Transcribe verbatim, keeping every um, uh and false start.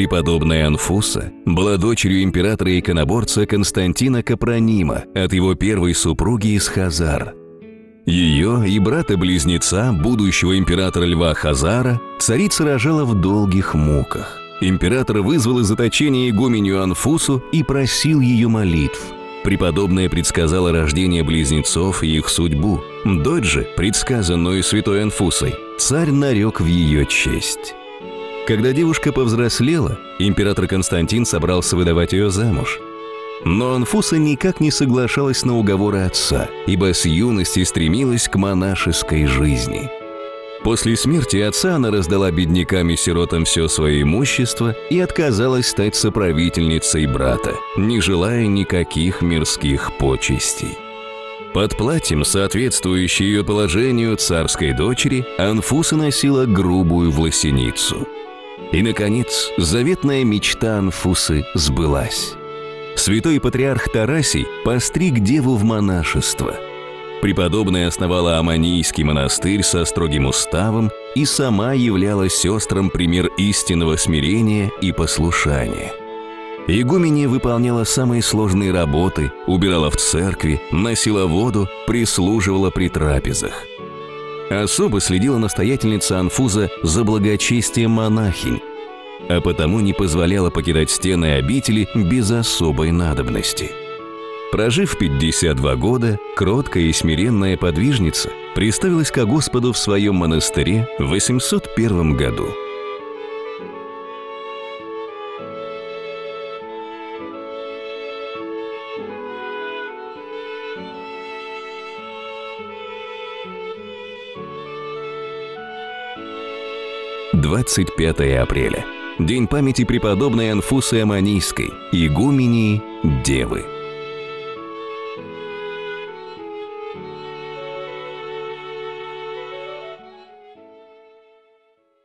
Преподобная Анфуса была дочерью императора-иконоборца Константина Капронима от его первой супруги из Хазар. Ее и брата-близнеца, будущего императора Льва Хазара, царица рожала в долгих муках. Император вызвал из заточения игуменью Анфусу и просил ее молитв. Преподобная предсказала рождение близнецов и их судьбу. Дочь же, предсказанную святой Анфусой, царь нарек в ее честь. Когда девушка повзрослела, император Константин собрался выдавать ее замуж. Но Анфуса никак не соглашалась на уговоры отца, ибо с юности стремилась к монашеской жизни. После смерти отца она раздала беднякам и сиротам все свое имущество и отказалась стать соправительницей брата, не желая никаких мирских почестей. Под платьем, соответствующей ее положению царской дочери, Анфуса носила грубую власеницу. И, наконец, заветная мечта Анфусы сбылась. Святой патриарх Тарасий постриг деву в монашество. Преподобная основала Аманийский монастырь со строгим уставом и сама являла сестрам пример истинного смирения и послушания. Игуменья выполняла самые сложные работы, убирала в церкви, носила воду, прислуживала при трапезах. Особо следила настоятельница Анфуза за благочестием монахинь, а потому не позволяла покидать стены обители без особой надобности. Прожив пятьдесят два года, кроткая и смиренная подвижница приставилась ко Господу в своем монастыре в восемьсот первом году. двадцать пятое апреля. День памяти преподобной Анфусы Аманийской, игумении Девы.